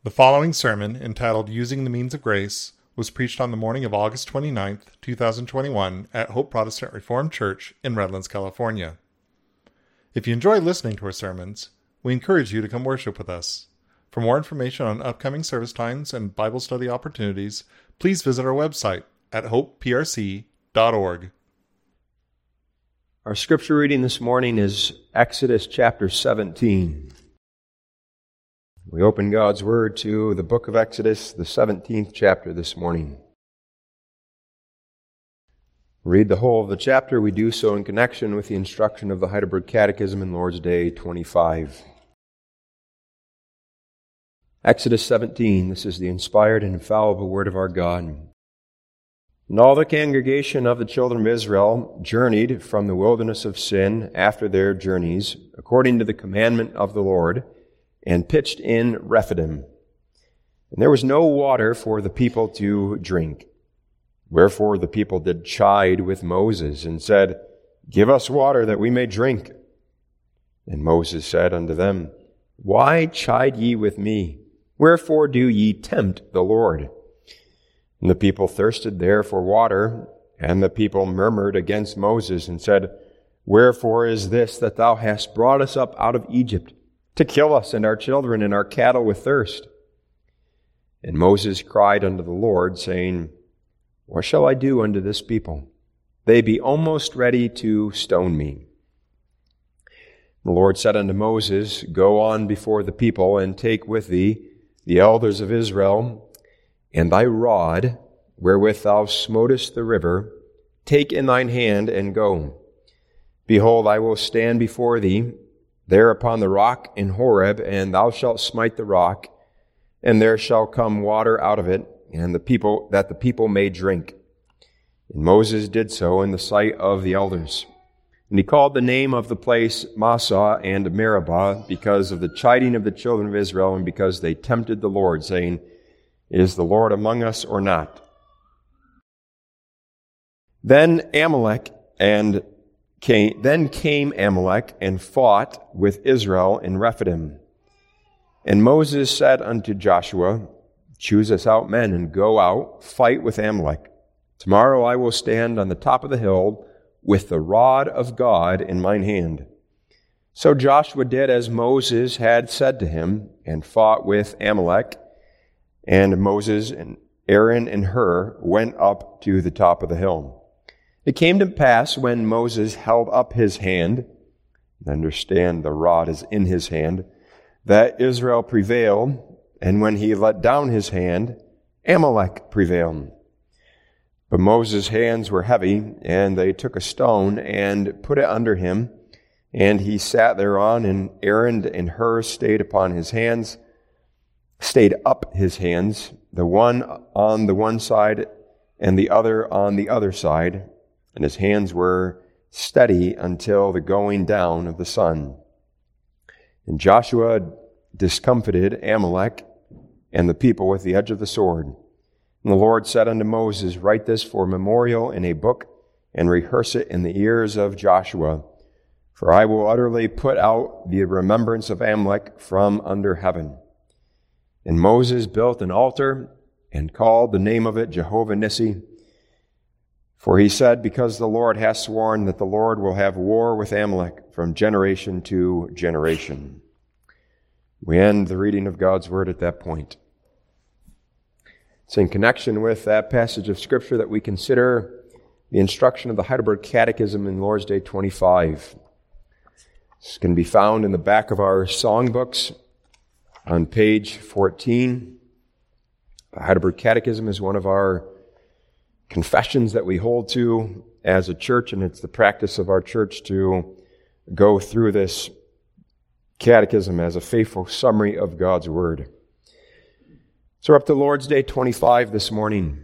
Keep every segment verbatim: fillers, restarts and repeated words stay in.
The following sermon, entitled Using the Means of Grace, was preached on the morning of August twenty-ninth, twenty twenty-one at Hope Protestant Reformed Church in Redlands, California. If you enjoy listening to our sermons, we encourage you to come worship with us. For more information on upcoming service times and Bible study opportunities, please visit our website at hope p r c dot org. Our scripture reading this morning is Exodus chapter seventeen. We open God's Word to the book of Exodus, the seventeenth chapter this morning. Read the whole of the chapter. We do so in connection with the instruction of the Heidelberg Catechism in Lord's Day twenty-five. Exodus seventeen, this is the inspired and infallible Word of our God. And all the congregation of the children of Israel journeyed from the wilderness of Sin after their journeys, according to the commandment of the Lord, and pitched in Rephidim. And there was no water for the people to drink. Wherefore the people did chide with Moses, and said, Give us water that we may drink. And Moses said unto them, Why chide ye with me? Wherefore do ye tempt the Lord? And the people thirsted there for water, and the people murmured against Moses, and said, Wherefore is this that thou hast brought us up out of Egypt, to kill us and our children and our cattle with thirst? And Moses cried unto the Lord, saying, What shall I do unto this people? They be almost ready to stone me. The Lord said unto Moses, Go on before the people, and take with thee the elders of Israel, and thy rod, wherewith thou smotest the river, take in thine hand, and go. Behold, I will stand before thee there upon the rock in Horeb, and thou shalt smite the rock, and there shall come water out of it, and the people that the people may drink. And Moses did so in the sight of the elders. And he called the name of the place Massah and Meribah, because of the chiding of the children of Israel, and because they tempted the Lord, saying, Is the Lord among us or not? Then Amalek and Came, then came Amalek and fought with Israel in Rephidim. And Moses said unto Joshua, Choose us out men, and go out, fight with Amalek. Tomorrow I will stand on the top of the hill with the rod of God in mine hand. So Joshua did as Moses had said to him, and fought with Amalek. And Moses and Aaron and Hur went up to the top of the hill. It came to pass when Moses held up his hand, understand the rod is in his hand, that Israel prevailed, and when he let down his hand, Amalek prevailed. But Moses' hands were heavy, and they took a stone and put it under him, and he sat thereon, and Aaron and Hur stayed upon his hands, stayed up his hands, the one on the one side and the other on the other side, and his hands were steady until the going down of the sun. And Joshua discomfited Amalek and the people with the edge of the sword. And the Lord said unto Moses, Write this for a memorial in a book, and rehearse it in the ears of Joshua. For I will utterly put out the remembrance of Amalek from under heaven. And Moses built an altar, and called the name of it Jehovah Nissi. For he said, Because the Lord hath sworn that the Lord will have war with Amalek from generation to generation. We end the reading of God's Word at that point. It's in connection with that passage of Scripture that we consider the instruction of the Heidelberg Catechism in Lord's Day twenty-five. This can be found in the back of our songbooks on page fourteen. The Heidelberg Catechism is one of our confessions that we hold to as a church, and it's the practice of our church to go through this catechism as a faithful summary of God's Word. So we're up to Lord's Day twenty-five this morning.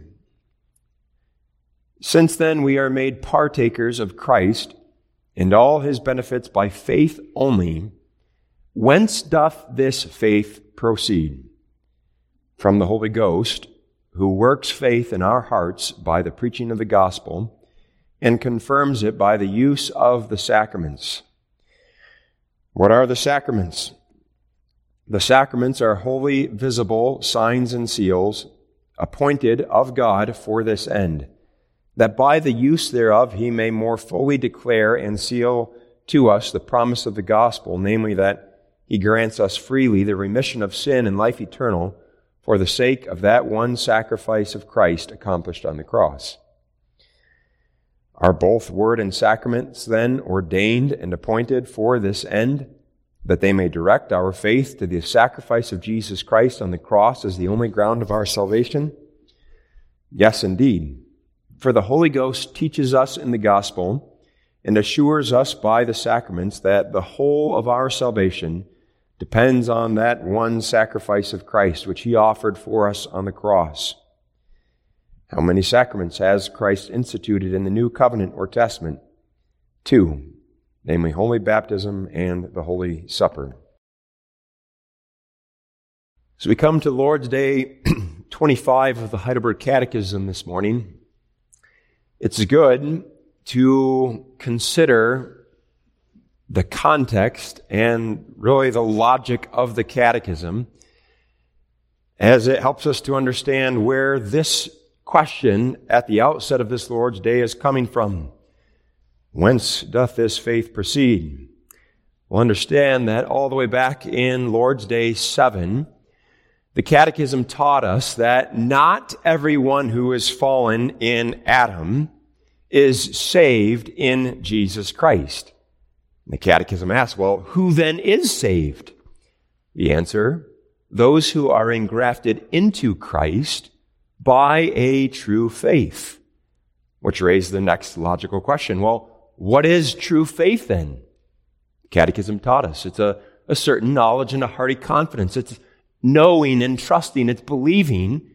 Since then we are made partakers of Christ and all his benefits by faith only. Whence doth this faith proceed? From the Holy Ghost, who works faith in our hearts by the preaching of the gospel, and confirms it by the use of the sacraments. What are the sacraments? The sacraments are wholly visible signs and seals, appointed of God for this end, that by the use thereof he may more fully declare and seal to us the promise of the gospel, namely that he grants us freely the remission of sin and life eternal for the sake of that one sacrifice of Christ accomplished on the cross. Are both word and sacraments then ordained and appointed for this end, that they may direct our faith to the sacrifice of Jesus Christ on the cross as the only ground of our salvation? Yes, indeed. For the Holy Ghost teaches us in the gospel and assures us by the sacraments that the whole of our salvation depends on that one sacrifice of Christ, which he offered for us on the cross. How many sacraments has Christ instituted in the New Covenant or Testament? Two, namely Holy Baptism and the Holy Supper. So we come to Lord's Day twenty-five of the Heidelberg Catechism this morning. It's good to consider the context and really the logic of the Catechism, as it helps us to understand where this question at the outset of this Lord's Day is coming from. Whence doth this faith proceed? We'll understand that all the way back in Lord's Day seven, the Catechism taught us that not everyone who is fallen in Adam is saved in Jesus Christ. The Catechism asks, well, who then is saved? The answer, those who are engrafted into Christ by a true faith. Which raises the next logical question. Well, what is true faith then? The Catechism taught us. It's a, a certain knowledge and a hearty confidence. It's knowing and trusting. It's believing.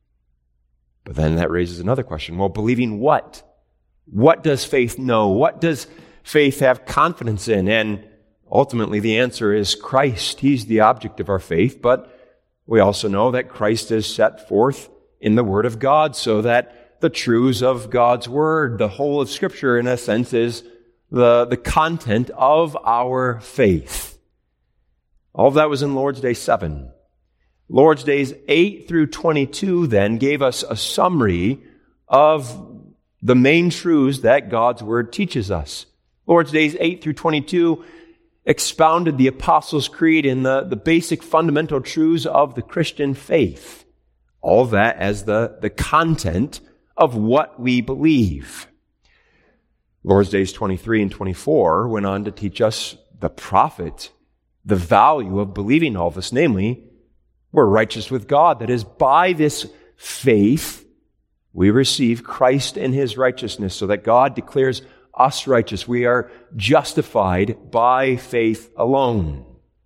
But then that raises another question. Well, believing what? What does faith know? What does faith have confidence in? And ultimately the answer is Christ. He's the object of our faith, but we also know that Christ is set forth in the Word of God, so that the truths of God's Word, the whole of Scripture in a sense, is the, the content of our faith. All of that was in Lord's Day seven. Lord's Days eight through twenty-two then gave us a summary of the main truths that God's Word teaches us. Lord's Days eight through twenty-two expounded the Apostles' Creed in the, the basic fundamental truths of the Christian faith. All of that as the, the content of what we believe. Lord's Days twenty-three and twenty-four went on to teach us the profit, the value of believing all this. Namely, we're righteous with God. That is, by this faith, we receive Christ and His righteousness, so that God declares us righteous. We are justified by faith alone.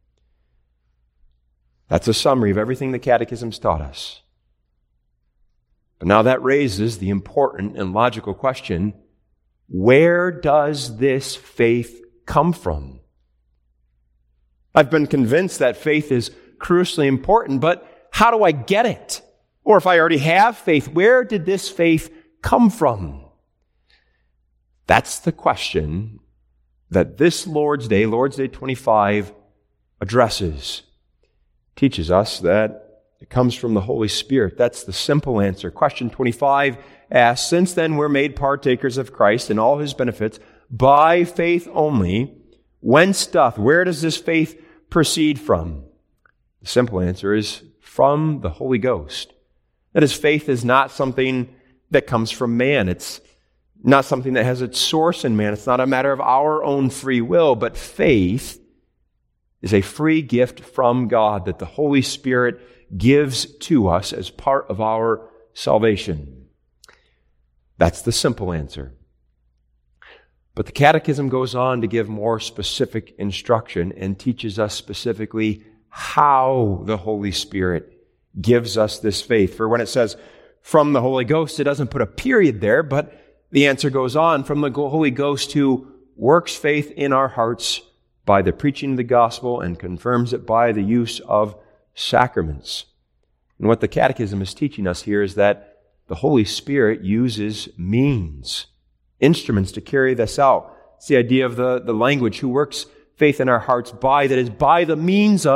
That's a summary of everything the Catechism's taught us. But now that raises the important and logical question, where does this faith come from? I've been convinced that faith is crucially important, but how do I get it? Or if I already have faith, where did this faith come from? That's the question that this Lord's Day, Lord's Day twenty-five, addresses. Teaches us that it comes from the Holy Spirit. That's the simple answer. Question twenty-five asks, since then we're made partakers of Christ and all His benefits by faith only, whence doth, where does this faith proceed from? The simple answer is from the Holy Ghost. That is, faith is not something that comes from man. It's not something that has its source in man. It's not a matter of our own free will, but faith is a free gift from God that the Holy Spirit gives to us as part of our salvation. That's the simple answer. But the Catechism goes on to give more specific instruction and teaches us specifically how the Holy Spirit gives us this faith. For when it says from the Holy Ghost, it doesn't put a period there, but the answer goes on, from the Holy Ghost who works faith in our hearts by the preaching of the gospel and confirms it by the use of sacraments. And what the Catechism is teaching us here is that the Holy Spirit uses means, instruments to carry this out. It's the idea of the, the language, who works faith in our hearts by, that is, by the means of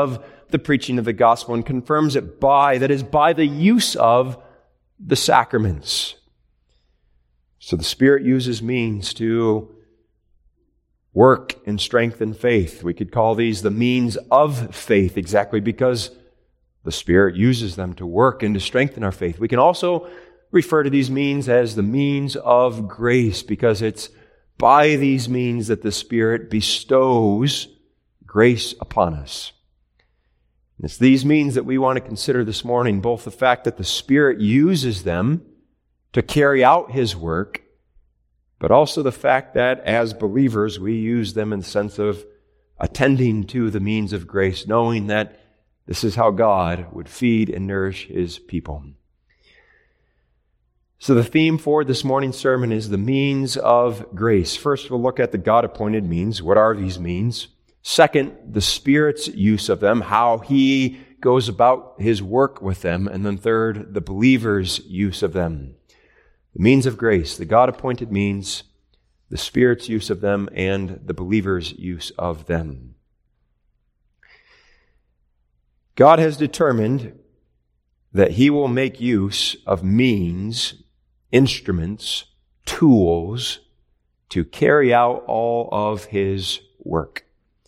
the preaching of the gospel and confirms it by, that is, by the use of the sacraments. So the Spirit uses means to work and strengthen faith. We could call these the means of faith, exactly because the Spirit uses them to work and to strengthen our faith. We can also refer to these means as the means of grace, because it's by these means that the Spirit bestows grace upon us. And it's these means that we want to consider this morning, both the fact that the Spirit uses them to carry out His work, but also the fact that as believers we use them in the sense of attending to the means of grace, knowing that this is how God would feed and nourish His people. So the theme for this morning's sermon is the means of grace. First, we'll look at the God-appointed means. What are these means? Second, the Spirit's use of them, how He goes about His work with them. And then third, the believer's use of them. The means of grace, the God-appointed means, the Spirit's use of them, and the believer's use of them. God has determined that He will make use of means, instruments, tools to carry out all of His work.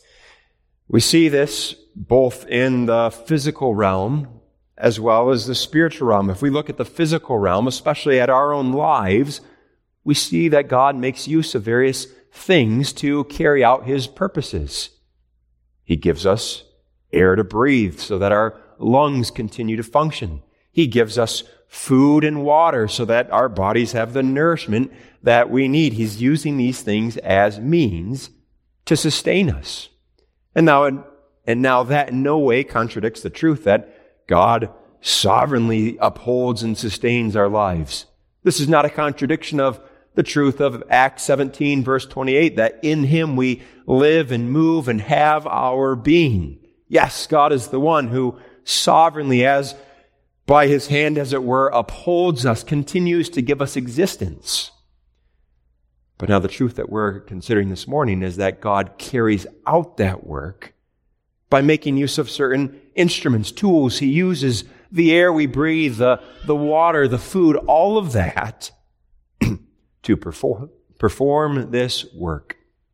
We see this both in the physical realm as well as the spiritual realm. If we look at the physical realm, especially at our own lives, we see that God makes use of various things to carry out His purposes. He gives us air to breathe so that our lungs continue to function. He gives us food and water so that our bodies have the nourishment that we need. He's using these things as means to sustain us. And now, and now that in no way contradicts the truth that God sovereignly upholds and sustains our lives. This is not a contradiction of the truth of Acts seventeen, verse twenty-eight, that in Him we live and move and have our being. Yes, God is the one who sovereignly, as by His hand, as it were, upholds us, continues to give us existence. But now the truth that we're considering this morning is that God carries out that work by making use of certain instruments, tools. He uses the air we breathe, the, the water, the food, all of that to perform, perform this work.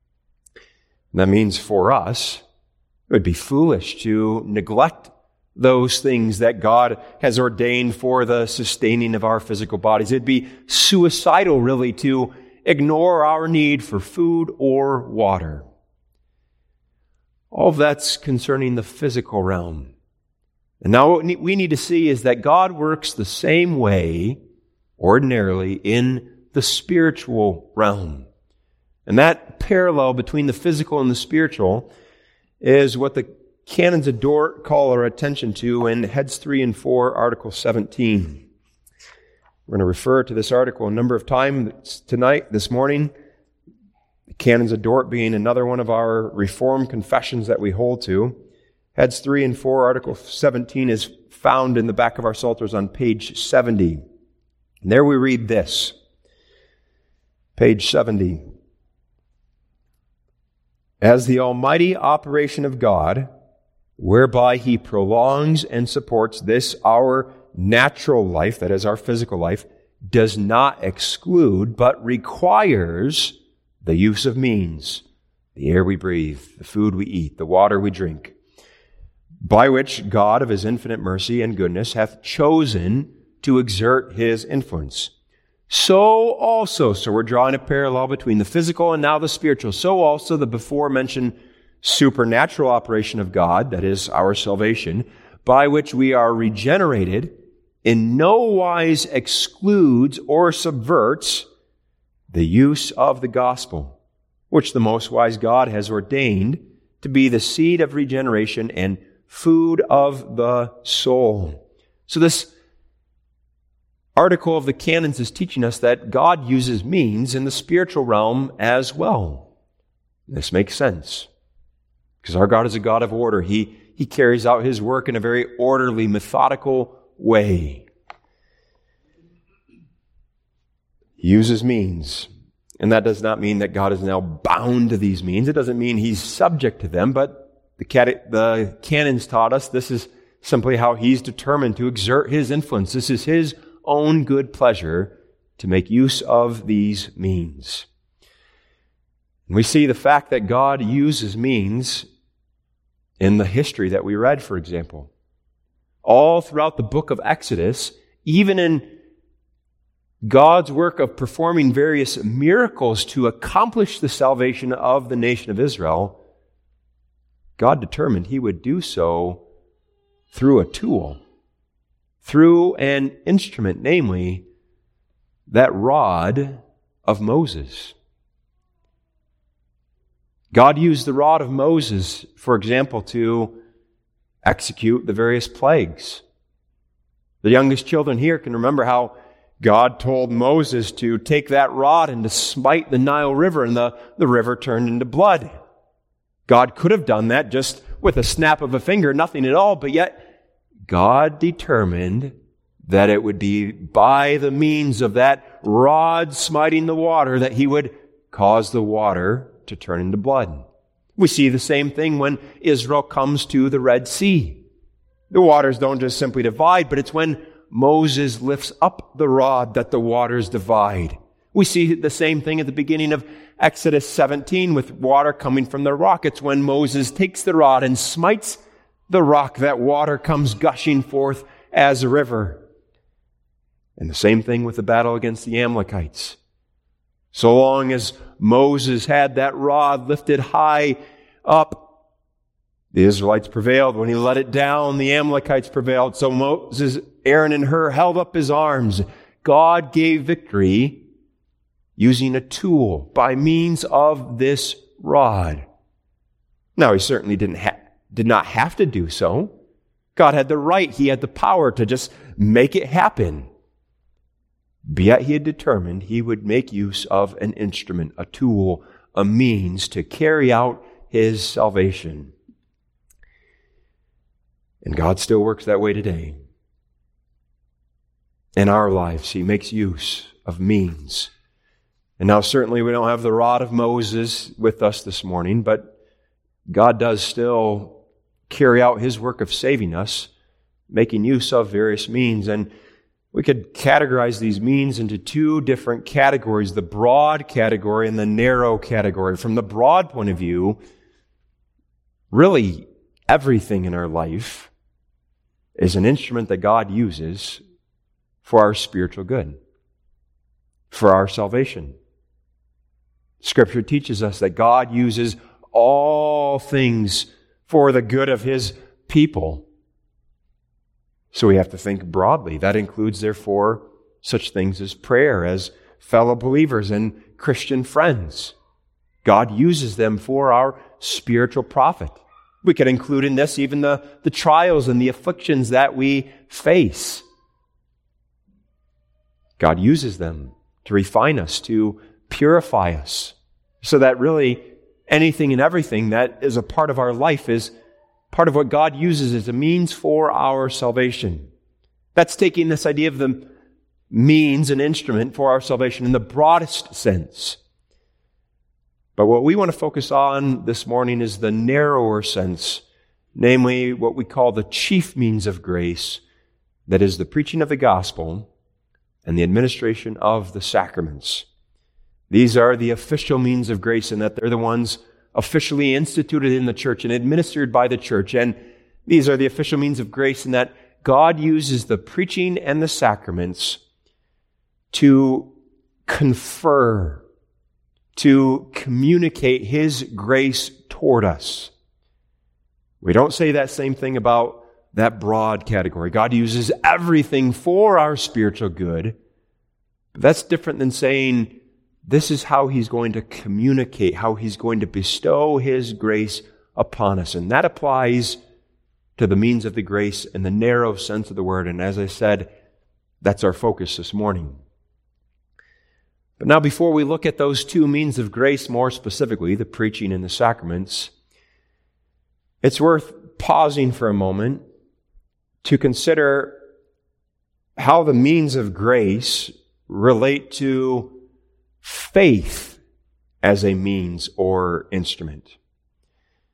And that means for us, it would be foolish to neglect those things that God has ordained for the sustaining of our physical bodies. It'd be suicidal, really, to ignore our need for food or water. All of that's concerning the physical realm. And now what we need to see is that God works the same way, ordinarily, in the spiritual realm. And that parallel between the physical and the spiritual is what the Canons of Dort call our attention to in Heads three and four, Article seventeen. We're going to refer to this article a number of times tonight, this morning. The Canons of Dort being another one of our Reformed confessions that we hold to. Heads three and four, Article seventeen is found in the back of our Psalters on page seventy. And there we read this. Page seventy. As the almighty operation of God, whereby He prolongs and supports this our natural life, that is our physical life, does not exclude, but requires the use of means, the air we breathe, the food we eat, the water we drink, by which God of His infinite mercy and goodness hath chosen to exert His influence. So also, so we're drawing a parallel between the physical and now the spiritual, so also the before mentioned supernatural operation of God, that is our salvation, by which we are regenerated, in no wise excludes or subverts the use of the gospel, which the most wise God has ordained to be the seed of regeneration and food of the soul. So this article of the Canons is teaching us that God uses means in the spiritual realm as well. This makes sense, because our God is a God of order. He, he carries out His work in a very orderly, methodical way. He uses means. And that does not mean that God is now bound to these means. It doesn't mean He's subject to them, but the, cat- the canons taught us, this is simply how he's determined to exert his influence. This is his own good pleasure to make use of these means. And we see the fact that God uses means in the history that we read, for example. All throughout the book of Exodus, even in God's work of performing various miracles to accomplish the salvation of the nation of Israel, God determined he would do so through a tool, through an instrument, namely that rod of Moses. God used the rod of Moses, for example, to execute the various plagues. The youngest children here can remember how God told Moses to take that rod and to smite the Nile River, and the, the river turned into blood. God could have done that just with a snap of a finger, nothing at all, but yet God determined that it would be by the means of that rod smiting the water that he would cause the water to turn into blood. We see the same thing when Israel comes to the Red Sea. The waters don't just simply divide, but it's when Moses lifts up the rod that the waters divide. We see the same thing at the beginning of Exodus seventeen with water coming from the rock. It's when Moses takes the rod and smites the rock that water comes gushing forth as a river. And the same thing with the battle against the Amalekites. So long as Moses had that rod lifted high up, the Israelites prevailed. When he let it down, the Amalekites prevailed. So Moses, Aaron and Hur held up his arms. God gave victory using a tool by means of this rod. Now, he certainly didn't ha- did not have to do so. God had the right, he had the power to just make it happen. But yet he had determined he would make use of an instrument, a tool, a means to carry out his salvation. And God still works that way today. In our lives, he makes use of means. And now certainly we don't have the rod of Moses with us this morning, but God does still carry out his work of saving us, making use of various means. And we could categorize these means into two different categories, the broad category and the narrow category. From the broad point of view, really everything in our life is an instrument that God uses for our spiritual good, for our salvation. Scripture teaches us that God uses all things for the good of his people. So we have to think broadly. That includes, therefore, such things as prayer, as fellow believers and Christian friends. God uses them for our spiritual profit. We could include in this even the, the trials and the afflictions that we face. God uses them to refine us, to purify us, so that really anything and everything that is a part of our life is part of what God uses as a means for our salvation. That's taking this idea of the means and instrument for our salvation in the broadest sense. But what we want to focus on this morning is the narrower sense, namely what we call the chief means of grace, that is the preaching of the gospel and the administration of the sacraments. These are the official means of grace in that they're the ones officially instituted in the church and administered by the church. And these are the official means of grace in that God uses the preaching and the sacraments to confer, to communicate his grace toward us. We don't say that same thing about that broad category. God uses everything for our spiritual good. But that's different than saying this is how he's going to communicate, how he's going to bestow his grace upon us. And that applies to the means of the grace in the narrow sense of the word. And as I said, that's our focus this morning. But now before we look at those two means of grace more specifically, the preaching and the sacraments, it's worth pausing for a moment to consider how the means of grace relate to faith as a means or instrument.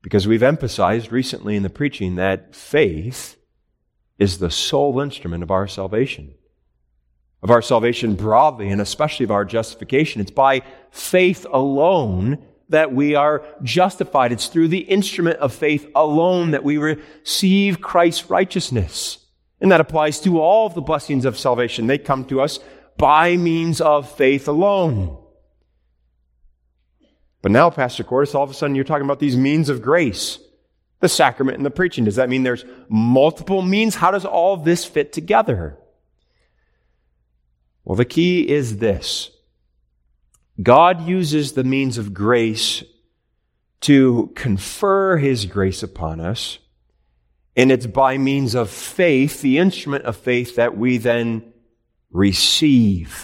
Because we've emphasized recently in the preaching that faith is the sole instrument of our salvation. Of our salvation broadly, and especially of our justification. It's by faith alone that we are justified. It's through the instrument of faith alone that we receive Christ's righteousness. And that applies to all of the blessings of salvation. They come to us by means of faith alone. But now, Pastor Cordis, all of a sudden you're talking about these means of grace, the sacrament and the preaching. Does that mean there's multiple means? How does all of this fit together? Well, the key is this. God uses the means of grace to confer His grace upon us, and it's by means of faith, the instrument of faith, that we then receive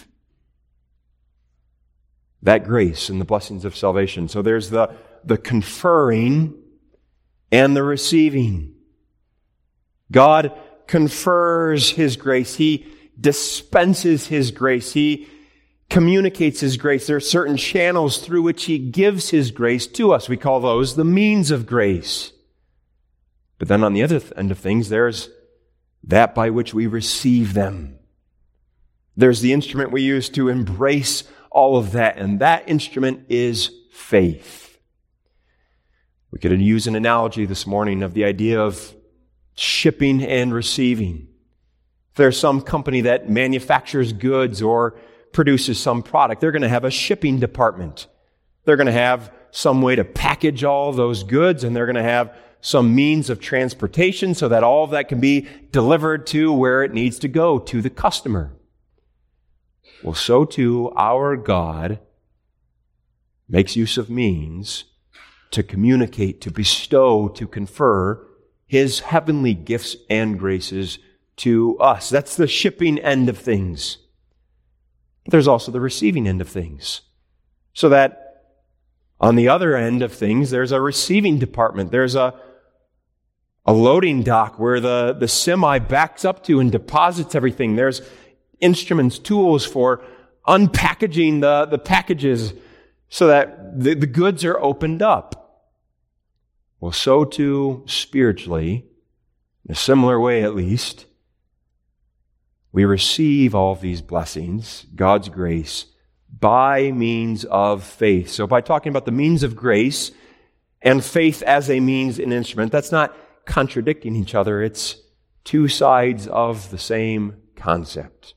that grace and the blessings of salvation. So there's the, the conferring and the receiving. God confers His grace. He dispenses His grace. He communicates His grace. There are certain channels through which He gives His grace to us. We call those the means of grace. But then on the other end of things, there's that by which we receive them. There's the instrument we use to embrace all of that, and that instrument is faith. We could use an analogy this morning of the idea of shipping and receiving. If there's some company that manufactures goods or produces some product, they're going to have a shipping department. They're going to have some way to package all those goods, and they're going to have some means of transportation so that all of that can be delivered to where it needs to go, to the customer. Well, so too our God makes use of means to communicate, to bestow, to confer His heavenly gifts and graces to us. That's the shipping end of things. But there's also the receiving end of things. So that on the other end of things, there's a receiving department. There's a, a loading dock where the, the semi backs up to and deposits everything. There's instruments, tools for unpackaging the, the packages so that the, the goods are opened up. Well, so too spiritually, in a similar way at least, we receive all of these blessings, God's grace, by means of faith. So by talking about the means of grace and faith as a means and instrument, that's not contradicting each other. It's two sides of the same concept.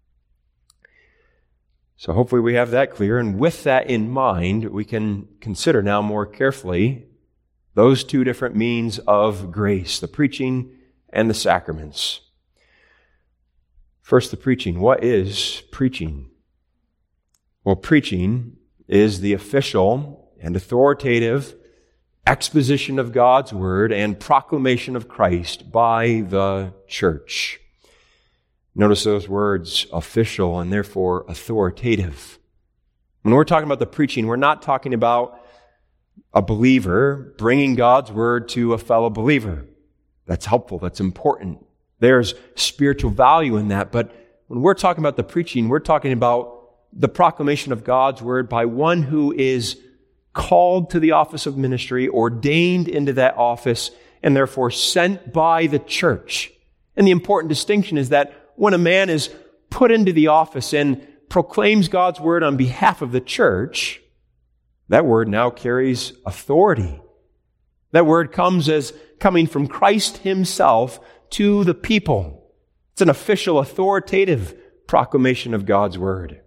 So hopefully we have that clear, and with that in mind, we can consider now more carefully those two different means of grace, the preaching and the sacraments. First, the preaching. What is preaching? Well, preaching is the official and authoritative exposition of God's Word and proclamation of Christ by the church. Notice those words, official and therefore authoritative. When we're talking about the preaching, we're not talking about a believer bringing God's Word to a fellow believer. That's helpful. That's important. There's spiritual value in that. But when we're talking about the preaching, we're talking about the proclamation of God's Word by one who is called to the office of ministry, ordained into that office, and therefore sent by the church. And the important distinction is that when a man is put into the office and proclaims God's Word on behalf of the church, that word now carries authority. That word comes as coming from Christ Himself to the people. It's an official, authoritative proclamation of God's Word.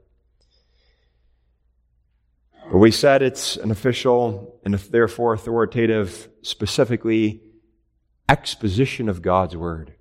But we said it's an official and therefore authoritative, specifically exposition of God's Word.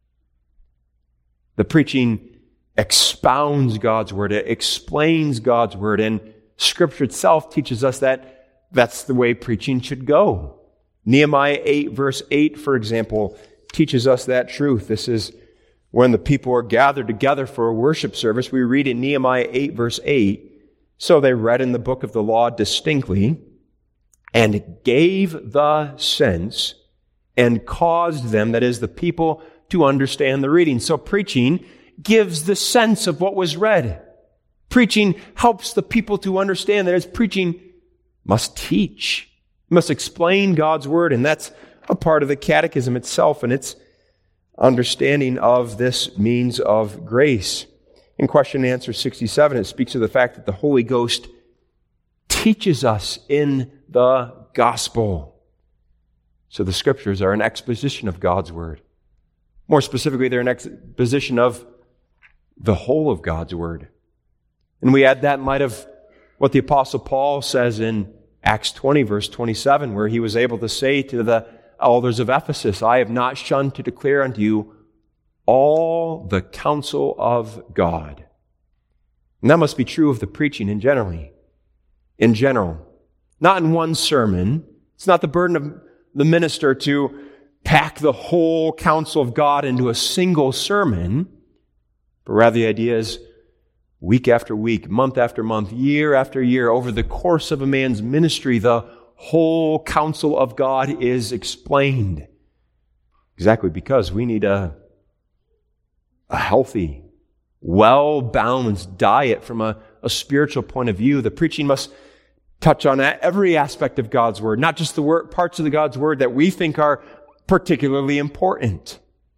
The preaching expounds God's Word. It explains God's Word. And Scripture itself teaches us that that's the way preaching should go. Nehemiah eight, verse eight, for example, teaches us that truth. This is when the people are gathered together for a worship service. We read in Nehemiah eight, verse eight, so they read in the book of the law distinctly, and gave the sense, and caused them, that is, the people, to understand the reading. So preaching gives the sense of what was read. Preaching helps the people to understand. That is, preaching must teach. We must explain God's Word, and that's a part of the catechism itself and its understanding of this means of grace. In question and answer sixty-seven, it speaks of the fact that the Holy Ghost teaches us in the gospel. So the Scriptures are an exposition of God's Word. More specifically, they're an exposition of the whole of God's Word. And we add that in light of what the Apostle Paul says in Acts twenty, verse twenty-seven, where he was able to say to the elders of Ephesus, I have not shunned to declare unto you all the counsel of God. And that must be true of the preaching in generally. In general. Not in one sermon. It's not the burden of the minister to pack the whole counsel of God into a single sermon, but rather the idea is week after week, month after month, year after year, over the course of a man's ministry, the whole counsel of God is explained. Exactly because we need a, a healthy, well-balanced diet from a, a spiritual point of view. The preaching must touch on every aspect of God's Word, not just the word, parts of the God's Word that we think are particularly important.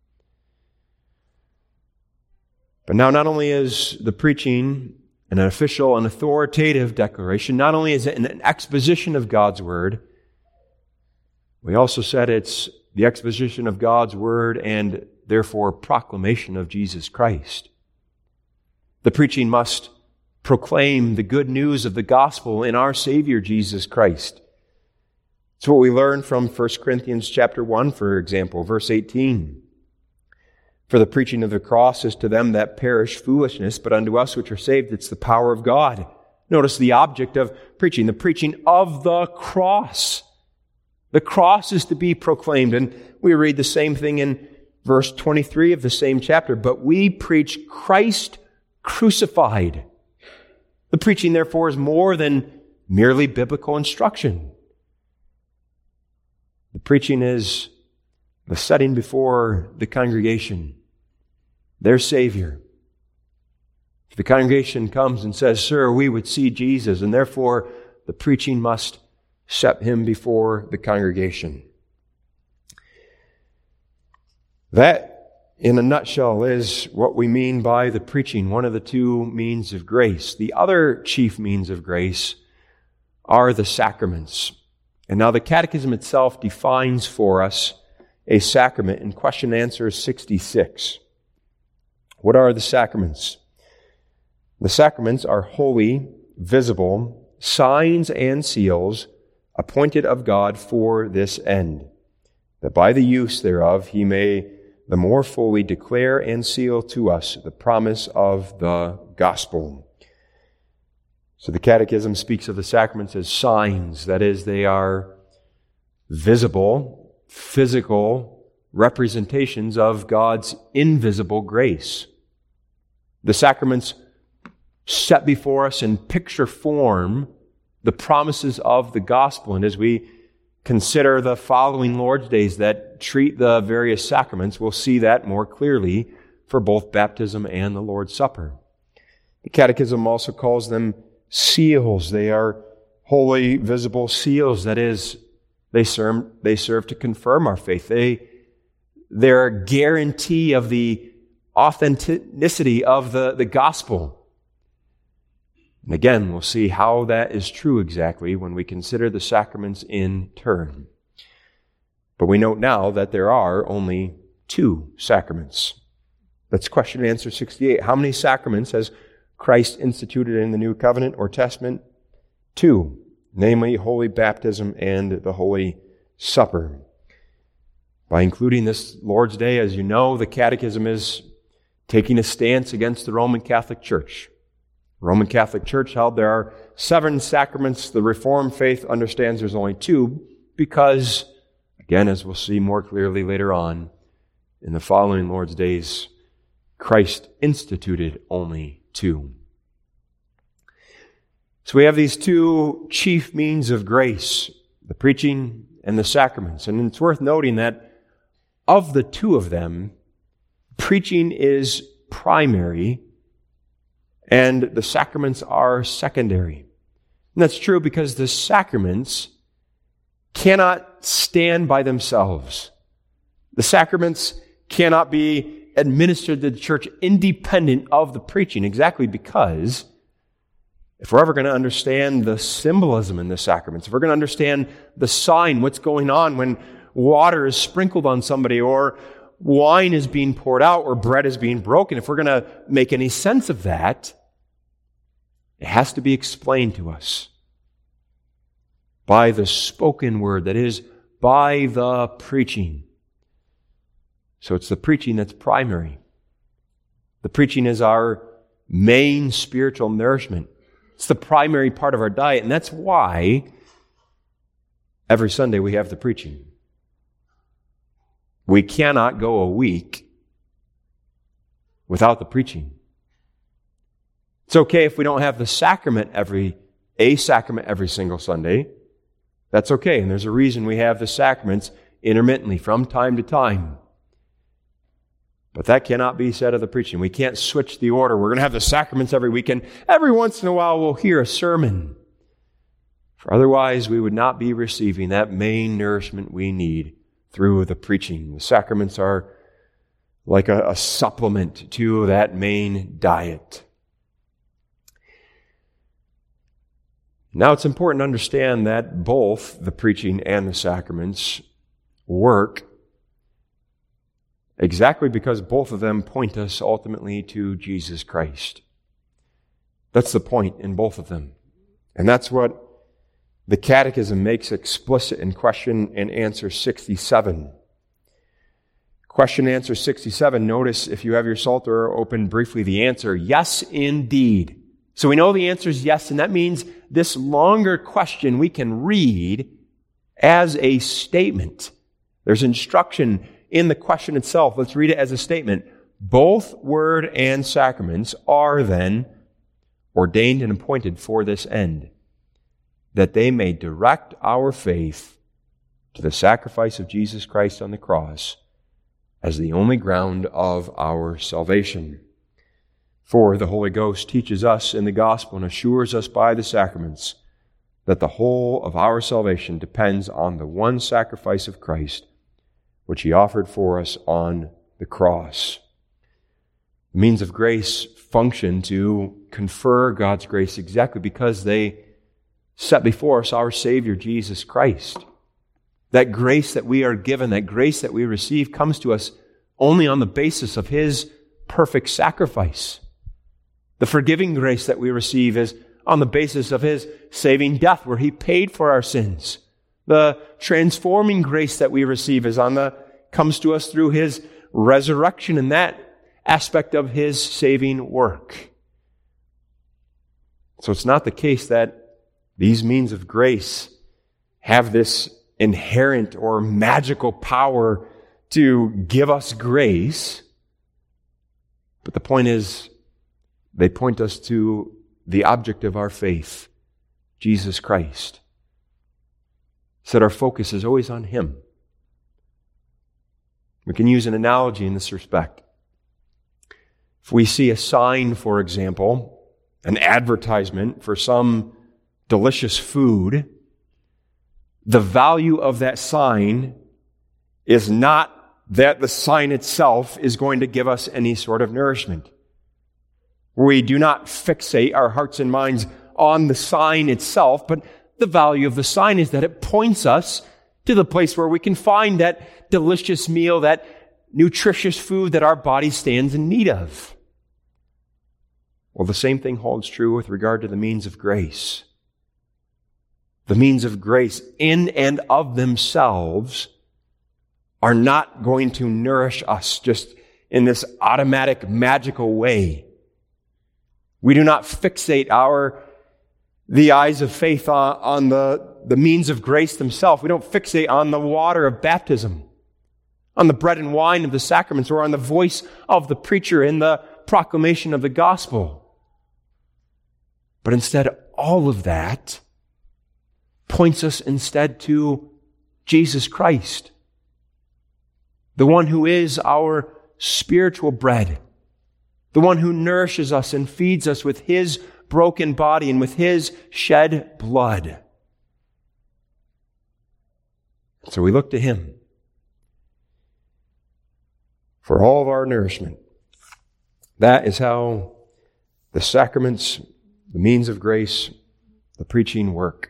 But now not only is the preaching an official and authoritative declaration, not only is it an exposition of God's Word, we also said it's the exposition of God's Word and therefore proclamation of Jesus Christ. The preaching must proclaim the good news of the gospel in our Savior Jesus Christ. It's what we learn from First Corinthians chapter one, for example, verse eighteen. For the preaching of the cross is to them that perish foolishness, but unto us which are saved it's the power of God. Notice the object of preaching, the preaching of the cross. The cross is to be proclaimed, and we read the same thing in verse twenty-three of the same chapter. But we preach Christ crucified. The preaching, therefore, is more than merely biblical instruction. The preaching is the setting before the congregation their Savior. If the congregation comes and says, Sir, we would see Jesus, and therefore the preaching must set Him before the congregation. That, in a nutshell, is what we mean by the preaching, one of the two means of grace. The other chief means of grace are the sacraments. And now the Catechism itself defines for us a sacrament in question and answer sixty-six. What are the sacraments? The sacraments are holy, visible, signs and seals appointed of God for this end, that by the use thereof He may the more fully declare and seal to us the promise of the gospel. So the Catechism speaks of the sacraments as signs, that is, they are visible, physical representations of God's invisible grace. The sacraments set before us in picture form the promises of the gospel, and as we consider the following Lord's days that treat the various sacraments, we'll see that more clearly for both baptism and the Lord's Supper. The Catechism also calls them seals. They are holy, visible seals. That is, they serve, they serve to confirm our faith. They, they're a guarantee of the authenticity of the, the gospel. And again, we'll see how that is true exactly when we consider the sacraments in turn. But we note now that there are only two sacraments. That's question and answer sixty-eight. How many sacraments has Christ instituted in the New Covenant or Testament? Two, namely Holy Baptism and the Holy Supper. By including this Lord's Day, as you know, the Catechism is taking a stance against the Roman Catholic Church. The Roman Catholic Church held there are seven sacraments. The Reformed faith understands there's only two because, again, as we'll see more clearly later on, in the following Lord's days, Christ instituted only two. So we have these two chief means of grace, the preaching and the sacraments. And it's worth noting that of the two of them, preaching is primary and the sacraments are secondary. And that's true because the sacraments cannot stand by themselves. The sacraments cannot be administered to the church independent of the preaching, exactly because if we're ever going to understand the symbolism in the sacraments, if we're going to understand the sign, what's going on when water is sprinkled on somebody or wine is being poured out or bread is being broken, if we're going to make any sense of that, it has to be explained to us by the spoken word, that is, by the preaching. So it's the preaching that's primary. The preaching is our main spiritual nourishment. It's the primary part of our diet, and that's why every Sunday we have the preaching. We cannot go a week without the preaching. It's okay if we don't have the sacrament every, a sacrament every single Sunday. That's okay, and there's a reason we have the sacraments intermittently from time to time. But that cannot be said of the preaching. We can't switch the order. We're going to have the sacraments every weekend. Every once in a while we'll hear a sermon. For otherwise we would not be receiving that main nourishment we need through the preaching. The sacraments are like a, a supplement to that main diet. Now it's important to understand that both the preaching and the sacraments work exactly because both of them point us ultimately to Jesus Christ. That's the point in both of them. And that's what the Catechism makes explicit in question and answer sixty-seven. Question and answer sixty-seven, notice if you have your Psalter open briefly the answer, yes indeed. So we know the answer is yes, and that means this longer question we can read as a statement. There's instruction in the question itself. Let's read it as a statement. Both word and sacraments are then ordained and appointed for this end, that they may direct our faith to the sacrifice of Jesus Christ on the cross as the only ground of our salvation. For the Holy Ghost teaches us in the gospel and assures us by the sacraments that the whole of our salvation depends on the one sacrifice of Christ, which He offered for us on the cross. The means of grace function to confer God's grace exactly because they set before us our Savior, Jesus Christ. That grace that we are given, that grace that we receive, comes to us only on the basis of His perfect sacrifice. The forgiving grace that we receive is on the basis of His saving death, where He paid for our sins. The transforming grace that we receive is on the comes to us through His resurrection and that aspect of His saving work. So it's not the case that these means of grace have this inherent or magical power to give us grace. But the point is, they point us to the object of our faith, Jesus Christ. So that our focus is always on Him. We can use an analogy in this respect. If we see a sign, for example, an advertisement for some delicious food, the value of that sign is not that the sign itself is going to give us any sort of nourishment. We do not fixate our hearts and minds on the sign itself, but the value of the sign is that it points us to the place where we can find that delicious meal, that nutritious food that our body stands in need of. Well, the same thing holds true with regard to the means of grace. The means of grace in and of themselves are not going to nourish us just in this automatic, magical way. We do not fixate our the eyes of faith on, on the, the means of grace themselves. We don't fixate on the water of baptism, on the bread and wine of the sacraments, or on the voice of the preacher in the proclamation of the gospel. But instead, all of that points us instead to Jesus Christ, the one who is our spiritual bread, the one who nourishes us and feeds us with His broken body and with His shed blood. So we look to Him for all of our nourishment. That is how the sacraments, the means of grace, the preaching work.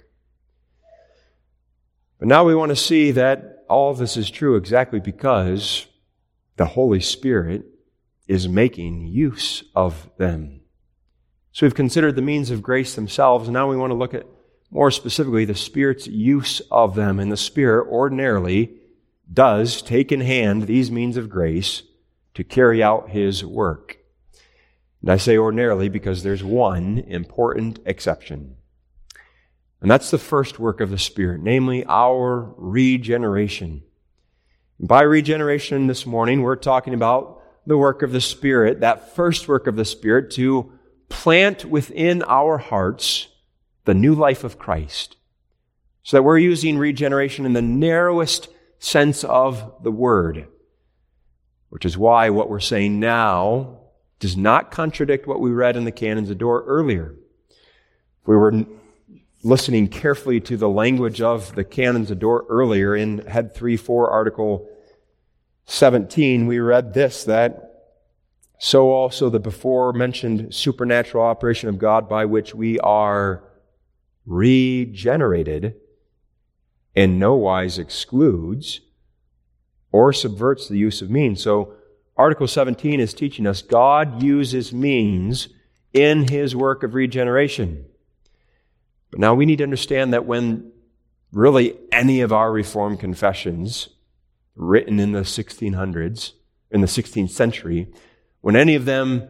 But now we want to see that all of this is true exactly because the Holy Spirit is making use of them. So we've considered the means of grace themselves, and now we want to look at more specifically the Spirit's use of them. And the Spirit ordinarily does take in hand these means of grace to carry out His work. And I say ordinarily because there's one important exception. And that's the first work of the Spirit, namely our regeneration. And by regeneration this morning, we're talking about the work of the Spirit, that first work of the Spirit to plant within our hearts the new life of Christ. So that we're using regeneration in the narrowest sense of the word, which is why what we're saying now does not contradict what we read in the Canons of Dort earlier. If we were listening carefully to the language of the Canons of Dort earlier in Head three four, Article seventeen, we read this, that so also the before-mentioned supernatural operation of God by which we are regenerated in no wise excludes or subverts the use of means. So Article seventeen is teaching us God uses means in His work of regeneration. But now we need to understand that when really any of our Reformed confessions written in the sixteen hundreds, in the sixteenth century, when any of them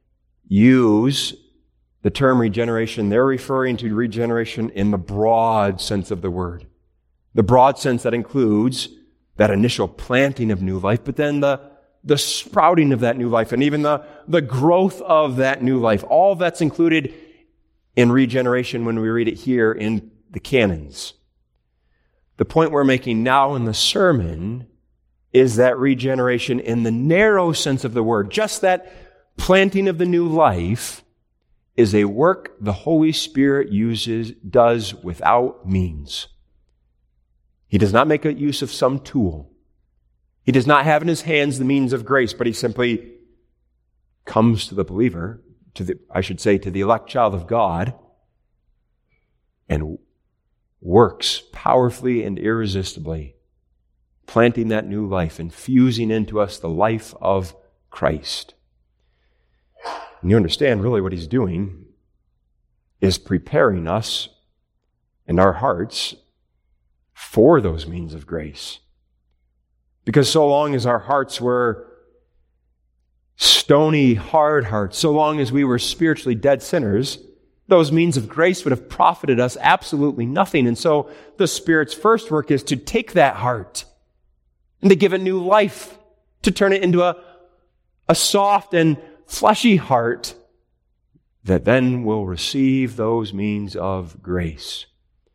use the term regeneration, they're referring to regeneration in the broad sense of the word. The broad sense that includes that initial planting of new life, but then the, the sprouting of that new life, and even the, the growth of that new life. All that's included in regeneration when we read it here in the canons. The point we're making now in the sermon is that regeneration in the narrow sense of the word, just that planting of the new life, is a work the Holy Spirit uses, does without means. He does not make a use of some tool. He does not have in His hands the means of grace, but He simply comes to the believer, to the, I should say, to the elect child of God, and works powerfully and irresistibly, planting that new life, infusing into us the life of Christ. And you understand really what He's doing is preparing us and our hearts for those means of grace. Because so long as our hearts were stony, hard hearts, so long as we were spiritually dead sinners, those means of grace would have profited us absolutely nothing. And so the Spirit's first work is to take that heart and to give it new life, to turn it into a, a soft and fleshy heart that then will receive those means of grace.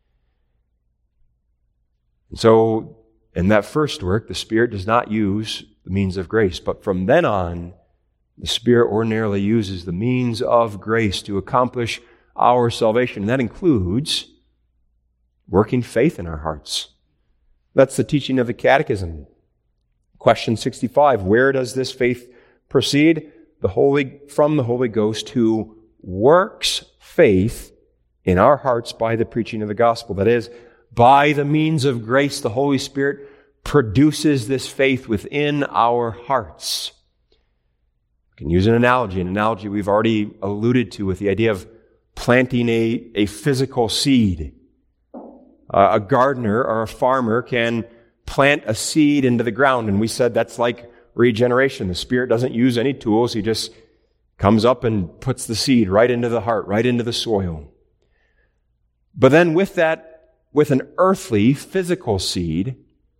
And so in that first work, the Spirit does not use the means of grace, but from then on, the Spirit ordinarily uses the means of grace to accomplish our salvation. And that includes working faith in our hearts. That's the teaching of the Catechism. Question sixty-five, where does this faith proceed? The Holy, from the Holy Ghost, who works faith in our hearts by the preaching of the gospel. That is, by the means of grace, the Holy Spirit produces this faith within our hearts. We can use an analogy, an analogy we've already alluded to with the idea of planting a, a physical seed. Uh, a gardener or a farmer can plant a seed into the ground, and we said that's like regeneration. The Spirit doesn't use any tools. He just comes up and puts the seed right into the heart, right into the soil. But then with that, with an earthly, physical seed,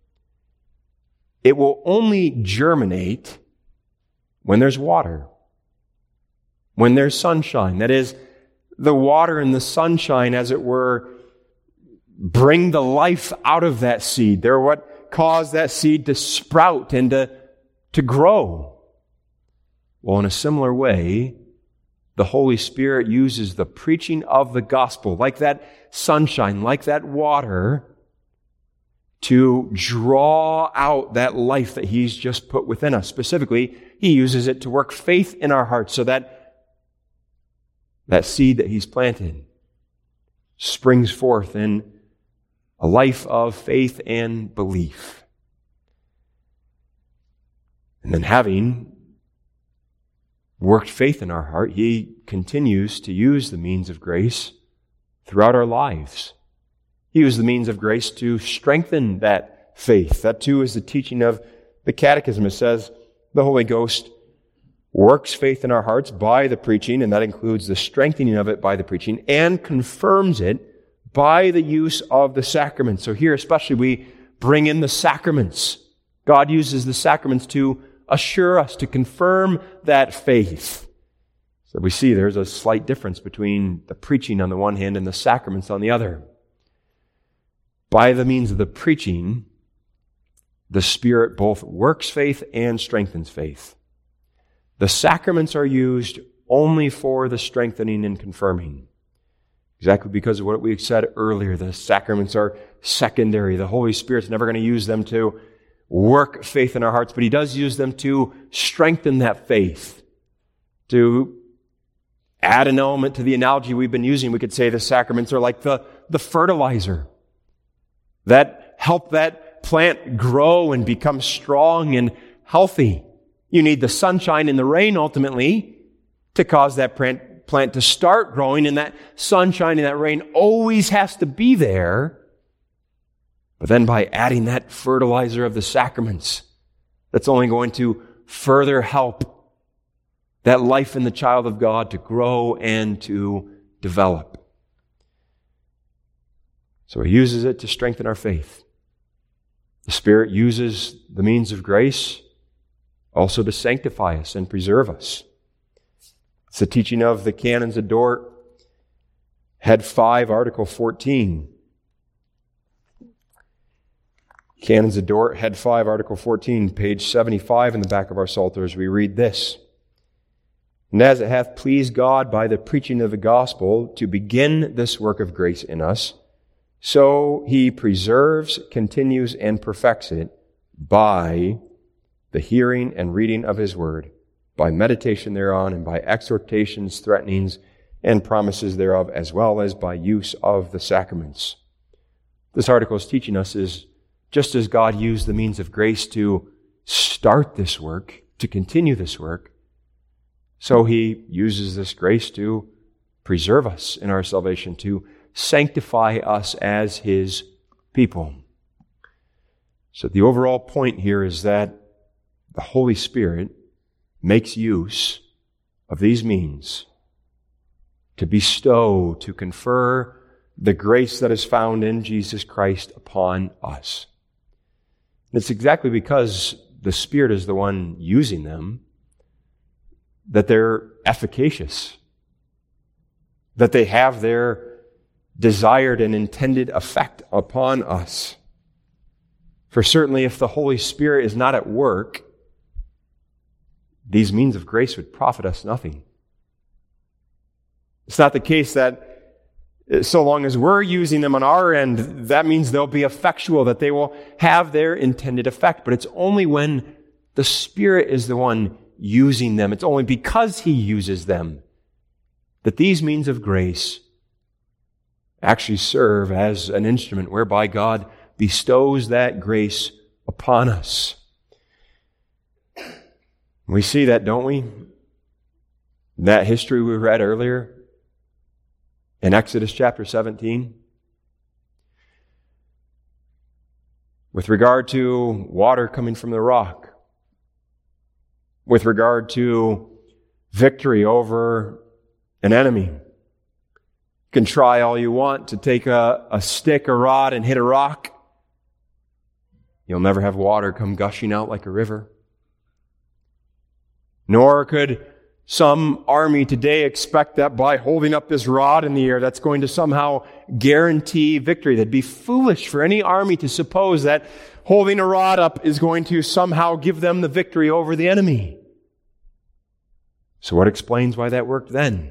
it will only germinate when there's water, when there's sunshine. That is, the water and the sunshine, as it were, bring the life out of that seed. They're what cause that seed to sprout and to, to grow. Well, in a similar way, the Holy Spirit uses the preaching of the gospel, like that sunshine, like that water, to draw out that life that He's just put within us. Specifically, He uses it to work faith in our hearts so that that seed that He's planted springs forth in a life of faith and belief. And then having worked faith in our heart, He continues to use the means of grace throughout our lives. He used the means of grace to strengthen that faith. That too is the teaching of the Catechism. It says the Holy Ghost works faith in our hearts by the preaching, and that includes the strengthening of it by the preaching, and confirms it by the use of the sacraments. So here especially we bring in the sacraments. God uses the sacraments to assure us, to confirm that faith. So we see there's a slight difference between the preaching on the one hand and the sacraments on the other. By the means of the preaching, the Spirit both works faith and strengthens faith. The sacraments are used only for the strengthening and confirming. Exactly because of what we said earlier, the sacraments are secondary. The Holy Spirit's never going to use them to work faith in our hearts, but He does use them to strengthen that faith. To add an element to the analogy we've been using, we could say the sacraments are like the, the fertilizer that help that plant grow and become strong and healthy. You need the sunshine and the rain ultimately to cause that plant plant to start growing, and that sunshine and that rain always has to be there. But then by adding that fertilizer of the sacraments, that's only going to further help that life in the child of God to grow and to develop. So He uses it to strengthen our faith. The Spirit uses the means of grace also to sanctify us and preserve us. It's the teaching of the Canons of Dort, Head five, Article fourteen. Canons of Dort, Head five, Article fourteen, page seventy-five in the back of our Psalters, we read this. And as it hath pleased God by the preaching of the gospel to begin this work of grace in us, so He preserves, continues, and perfects it by the hearing and reading of His word, by meditation thereon, and by exhortations, threatenings, and promises thereof, as well as by use of the sacraments. This article is teaching us is just as God used the means of grace to start this work, to continue this work, so He uses this grace to preserve us in our salvation, to sanctify us as His people. So the overall point here is that the Holy Spirit makes use of these means to bestow, to confer the grace that is found in Jesus Christ upon us. And it's exactly because the Spirit is the one using them that they're efficacious, that they have their desired and intended effect upon us. For certainly if the Holy Spirit is not at work, these means of grace would profit us nothing. It's not the case that so long as we're using them on our end, that means they'll be effectual, that they will have their intended effect. But it's only when the Spirit is the one using them, it's only because He uses them, that these means of grace actually serve as an instrument whereby God bestows that grace upon us. We see that, don't we? That history we read earlier in Exodus chapter seventeen. With regard to water coming from the rock, with regard to victory over an enemy. You can try all you want to take a, a stick, a rod, and hit a rock. You'll never have water come gushing out like a river. Nor could some army today expect that by holding up this rod in the air, that's going to somehow guarantee victory. That'd be foolish for any army to suppose that holding a rod up is going to somehow give them the victory over the enemy. So what explains why that worked then?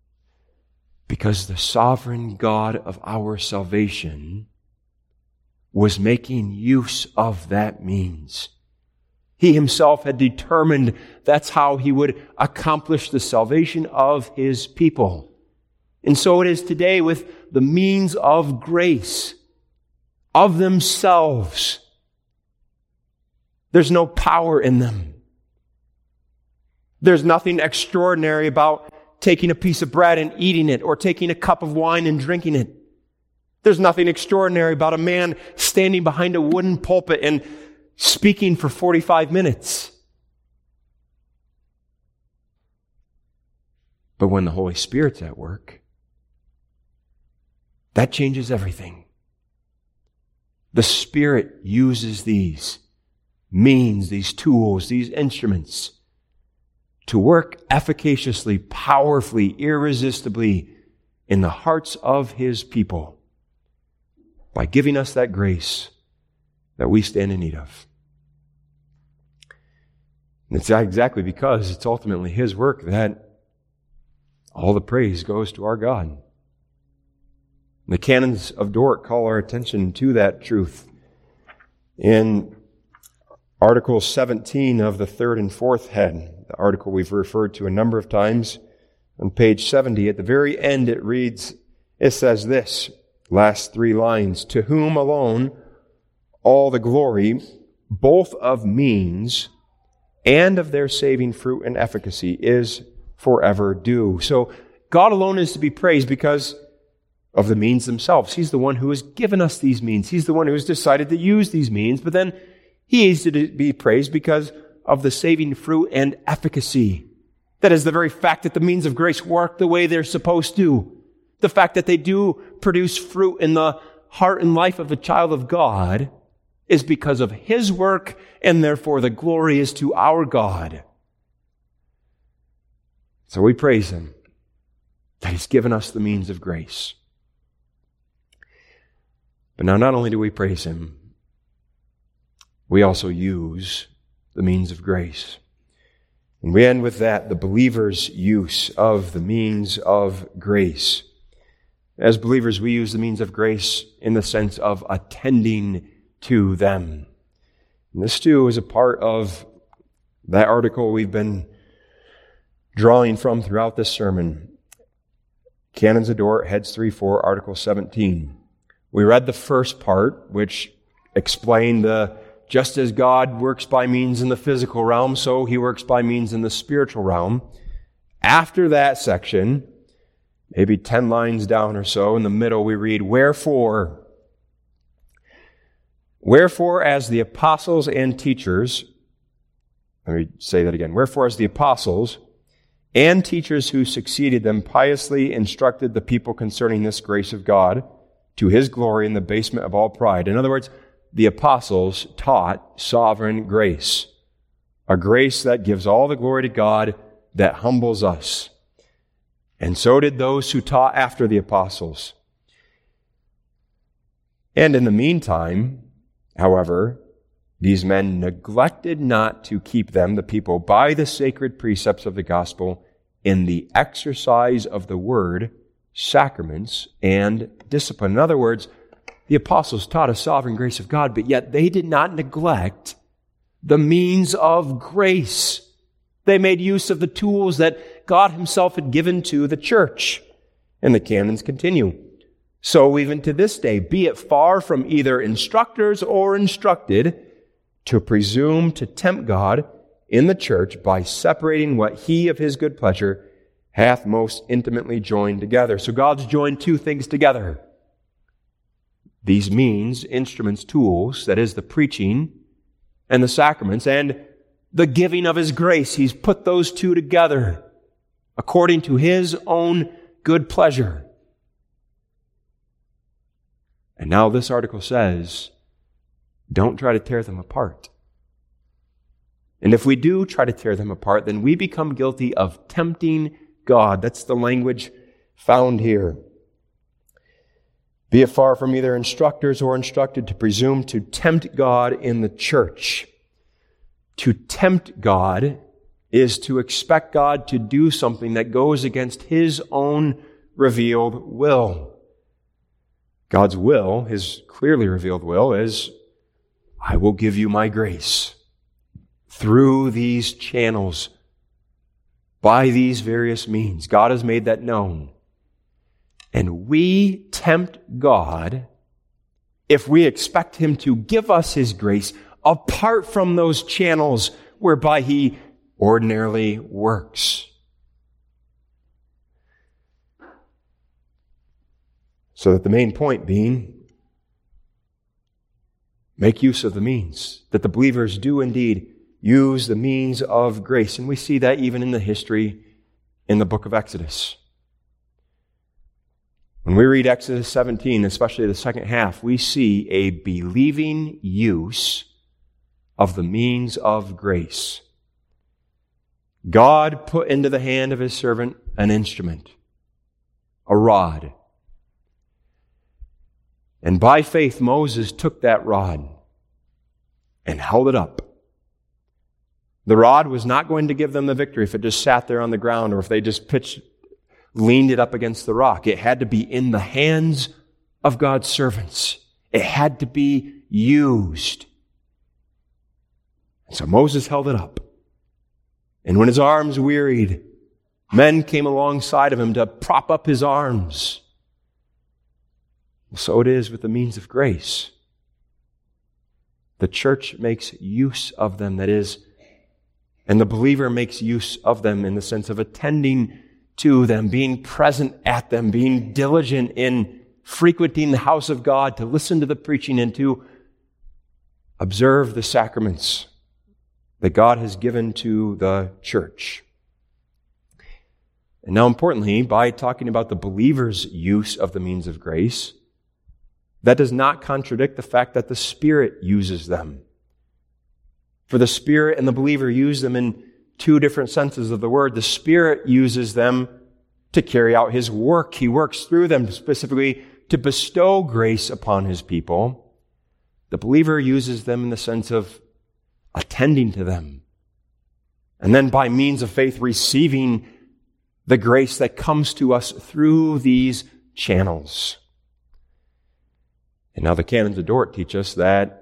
Because the sovereign God of our salvation was making use of that means. He himself had determined that's how he would accomplish the salvation of his people. And so it is today with the means of grace, of themselves. There's no power in them. There's nothing extraordinary about taking a piece of bread and eating it, or taking a cup of wine and drinking it. There's nothing extraordinary about a man standing behind a wooden pulpit and speaking for forty-five minutes. But when the Holy Spirit's at work, that changes everything. The Spirit uses these means, these tools, these instruments to work efficaciously, powerfully, irresistibly in the hearts of His people by giving us that grace that we stand in need of. And it's exactly because it's ultimately His work that all the praise goes to our God. The canons of Dort call our attention to that truth. In Article seventeen of the third and fourth head, the article we've referred to a number of times, on page seventy, at the very end it reads, it says this, last three lines, to whom alone all the glory, both of means and of their saving fruit and efficacy, is forever due. So God alone is to be praised because of the means themselves. He's the one who has given us these means. He's the one who has decided to use these means, but then He is to be praised because of the saving fruit and efficacy. That is the very fact that the means of grace work the way they're supposed to. The fact that they do produce fruit in the heart and life of a child of God is because of His work, and therefore the glory is to our God. So we praise Him that He's given us the means of grace. But now not only do we praise Him, we also use the means of grace. And we end with that, the believer's use of the means of grace. As believers, we use the means of grace in the sense of attending to them. And this too is a part of that article we've been drawing from throughout this sermon. Canons of Dort, heads three, four, article seventeen. We read the first part, which explained the just as God works by means in the physical realm, so He works by means in the spiritual realm. After that section, maybe ten lines down or so, in the middle we read, Wherefore, Wherefore as the apostles and teachers, let me say that again, Wherefore as the apostles and teachers who succeeded them piously instructed the people concerning this grace of God to His glory in the basement of all pride. In other words, the apostles taught sovereign grace, a grace that gives all the glory to God, that humbles us. And so did those who taught after the apostles. And in the meantime, however, these men neglected not to keep them, the people, by the sacred precepts of the gospel in the exercise of the word, sacraments, and discipline. In other words, the apostles taught a sovereign grace of God, but yet they did not neglect the means of grace. They made use of the tools that God Himself had given to the church. And the canons continue. So even to this day, be it far from either instructors or instructed to presume to tempt God in the church by separating what He of His good pleasure hath most intimately joined together. So God's joined two things together. These means, instruments, tools, that is the preaching and the sacraments, and the giving of His grace. He's put those two together according to His own good pleasure. And now this article says, don't try to tear them apart. And if we do try to tear them apart, then we become guilty of tempting God. That's the language found here. Be it far from either instructors or instructed to presume to tempt God in the church. To tempt God is to expect God to do something that goes against His own revealed will. God's will, His clearly revealed will, is, I will give you my grace through these channels, by these various means. God has made that known. And we tempt God if we expect Him to give us His grace apart from those channels whereby He ordinarily works. So that the main point being, make use of the means, that the believers do indeed use the means of grace. And we see that even in the history in the book of Exodus. When we read Exodus seventeen, especially the second half, we see a believing use of the means of grace. God put into the hand of His servant an instrument, a rod. And by faith, Moses took that rod and held it up. The rod was not going to give them the victory if it just sat there on the ground or if they just pitched, leaned it up against the rock. It had to be in the hands of God's servants. It had to be used. And so Moses held it up. And when his arms wearied, men came alongside of him to prop up his arms. So it is with the means of grace. The church makes use of them, that is, and the believer makes use of them in the sense of attending to them, being present at them, being diligent in frequenting the house of God to listen to the preaching and to observe the sacraments that God has given to the church. And now importantly, by talking about the believer's use of the means of grace, that does not contradict the fact that the Spirit uses them. For the Spirit and the believer use them in two different senses of the word. The Spirit uses them to carry out His work. He works through them specifically to bestow grace upon His people. The believer uses them in the sense of attending to them. And then by means of faith, receiving the grace that comes to us through these channels. And now the canons of Dort teach us that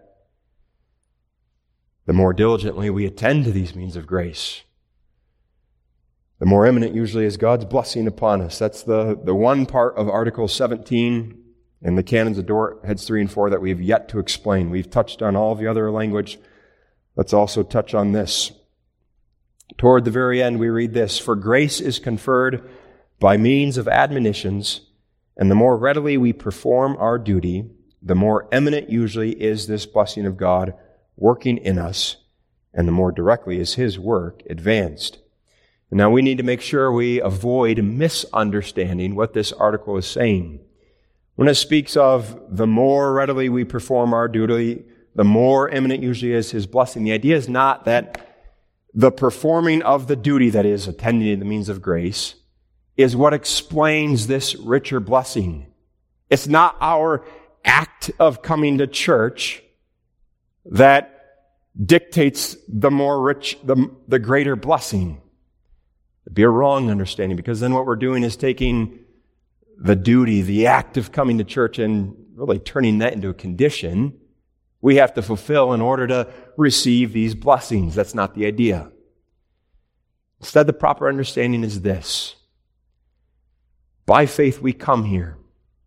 the more diligently we attend to these means of grace, the more eminent usually is God's blessing upon us. That's the, the one part of Article seventeen in the canons of Dort, heads three and four, that we've yet to explain. We've touched on all the other language. Let's also touch on this. Toward the very end, we read this: for grace is conferred by means of admonitions, and the more readily we perform our duty, the more eminent usually is this blessing of God working in us, and the more directly is His work advanced. And now we need to make sure we avoid misunderstanding what this article is saying. When it speaks of the more readily we perform our duty, the more eminent usually is His blessing, the idea is not that the performing of the duty, that is, attending to the means of grace, is what explains this richer blessing. It's not our act of coming to church that dictates the more rich, the, the greater blessing. It'd be a wrong understanding, because then what we're doing is taking the duty, the act of coming to church, and really turning that into a condition we have to fulfill in order to receive these blessings. That's not the idea. Instead, the proper understanding is this: by faith we come here,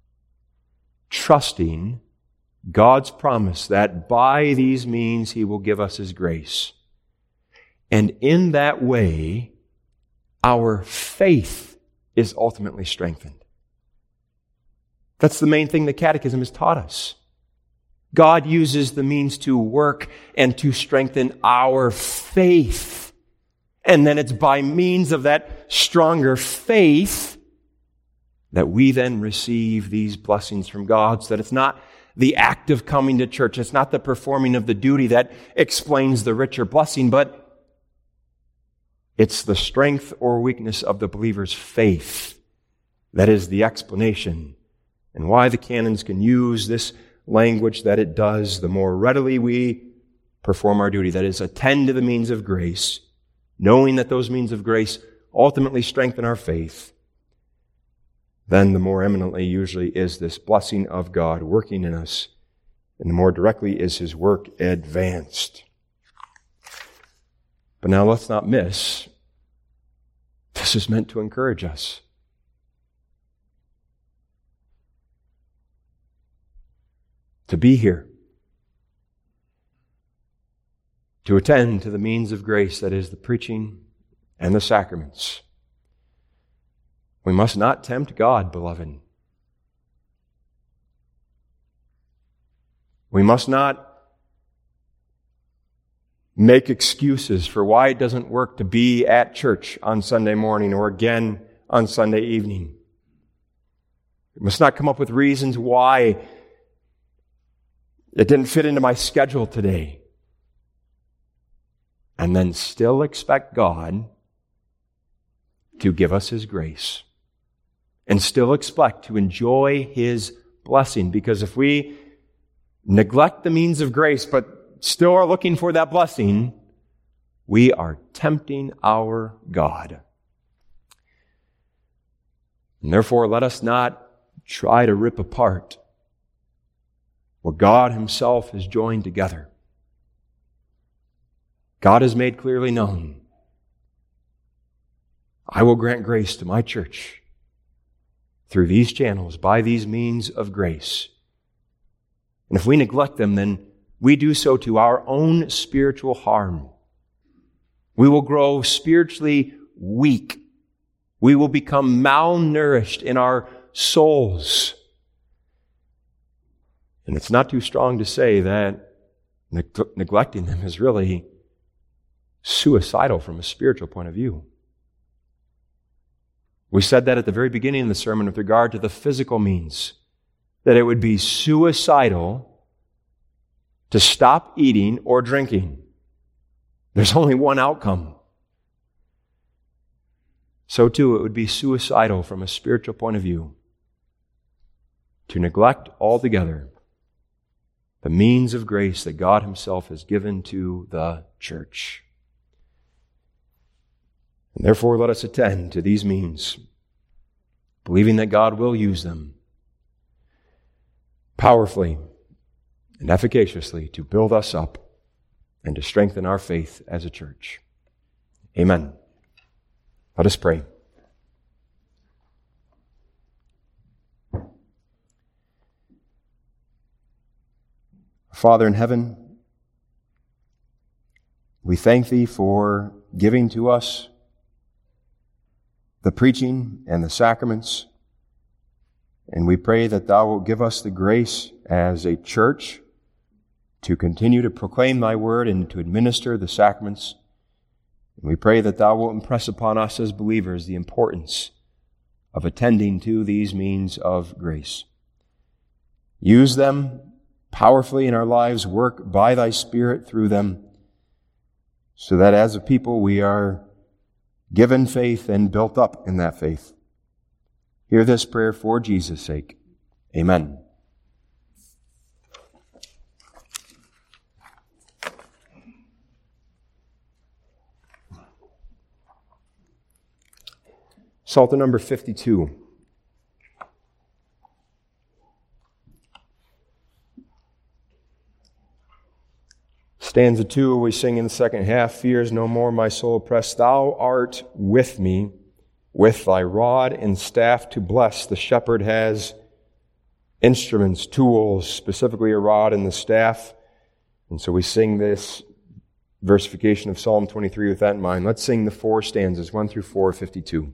trusting God's promise that by these means He will give us His grace. And in that way, our faith is ultimately strengthened. That's the main thing the Catechism has taught us. God uses the means to work and to strengthen our faith. And then it's by means of that stronger faith that we then receive these blessings from God, so that it's not the act of coming to church, it's not the performing of the duty that explains the richer blessing, but it's the strength or weakness of the believer's faith that is the explanation, and why the canons can use this language that it does. The more readily we perform our duty, that is, attend to the means of grace, knowing that those means of grace ultimately strengthen our faith, then the more eminently usually is this blessing of God working in us, and the more directly is His work advanced. But now let's not miss, this is meant to encourage us. To be here. To attend to the means of grace, that is the preaching and the sacraments. We must not tempt God, beloved. We must not make excuses for why it doesn't work to be at church on Sunday morning or again on Sunday evening. We must not come up with reasons why it didn't fit into my schedule today. And then still expect God to give us His grace. And still expect to enjoy His blessing. Because if we neglect the means of grace, but still are looking for that blessing, we are tempting our God. And therefore, let us not try to rip apart what God Himself has joined together. God has made clearly known, I will grant grace to my church through these channels, by these means of grace. And if we neglect them, then we do so to our own spiritual harm. We will grow spiritually weak. We will become malnourished in our souls. And it's not too strong to say that neg- neglecting them is really suicidal from a spiritual point of view. We said that at the very beginning of the sermon with regard to the physical means, that it would be suicidal to stop eating or drinking. There's only one outcome. So too, it would be suicidal from a spiritual point of view to neglect altogether the means of grace that God Himself has given to the church. And therefore, let us attend to these means, believing that God will use them powerfully and efficaciously to build us up and to strengthen our faith as a church. Amen. Let us pray. Father in heaven, we thank Thee for giving to us the preaching and the sacraments, and we pray that Thou wilt give us the grace as a church to continue to proclaim Thy word and to administer the sacraments. And we pray that Thou wilt impress upon us as believers the importance of attending to these means of grace. Use them powerfully in our lives, work by Thy Spirit through them, so that as a people we are given faith and built up in that faith. Hear this prayer for Jesus' sake. Amen. Psalter number fifty-two. Stanza two, we sing in the second half, fears no more my soul oppressed. Thou art with me, with Thy rod and staff to bless. The shepherd has instruments, tools, specifically a rod and the staff. And so we sing this versification of Psalm twenty-three with that in mind. Let's sing the four stanzas, one through four, fifty-two.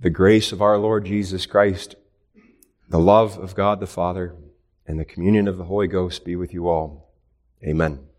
the grace of our Lord Jesus Christ, the love of God the Father, and the communion of the Holy Ghost be with you all. Amen.